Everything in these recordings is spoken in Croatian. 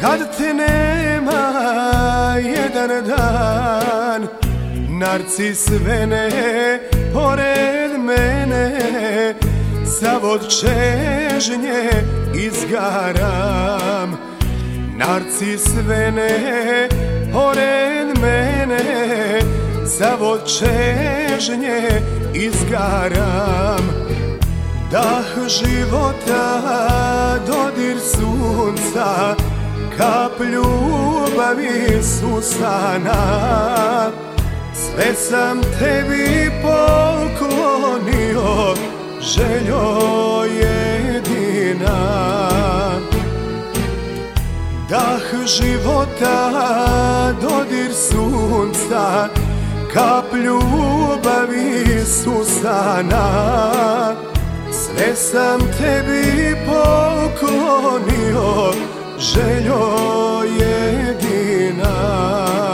Kad te nema jedan dan, narcis vene pored mene, sav od čežnje izgaram. Narcis vene pored mene, sav od čežnje izgaram. Dah života, dodir sunca, kap ljubavi susana, sve sam tebi poklonio, željo jedina. Dah života, dodir sunca, kap ljubavi susana, sve sam tebi poklonio, željo jedina.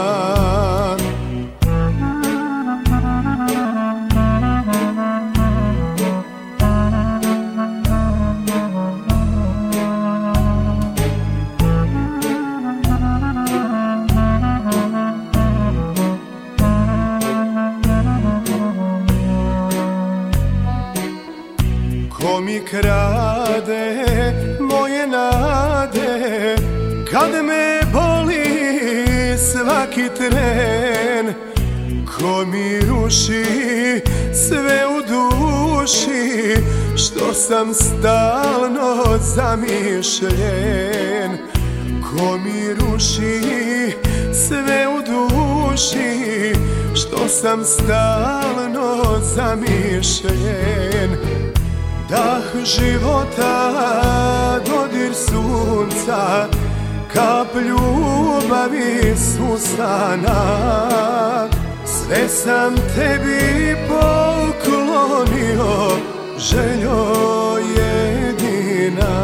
Ko mi krade moje nade, kad me boli svaki tren? Ko mi ruši sve u duši, što sam stalno zamišljen? Ko mi ruši sve u duši, što sam stalno zamišljen? Dah života, dodir sunca, kap ljubavi susana, sve sam tebi poklonio, željo jedina.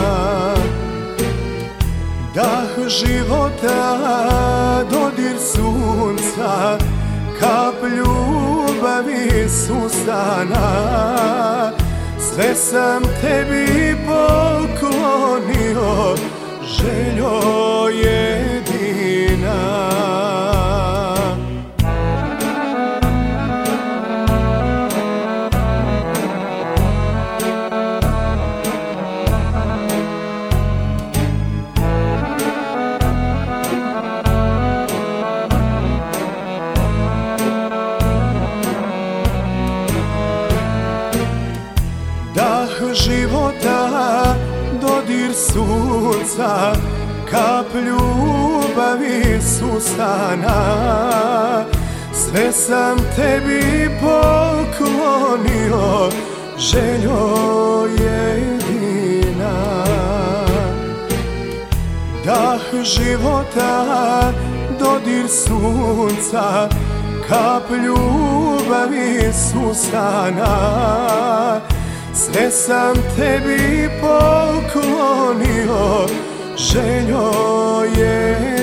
Dah života, dodir sunca, kap ljubavi susana, sve sam tebi poklonio, željo jedina. Dah života, dodir sunca, kap ljubavi susana, sve sam tebi poklonio, željo jedina. Dah života, dodir sunca, kap ljubavi susana, sve sam tebi poklonio, željo jedina.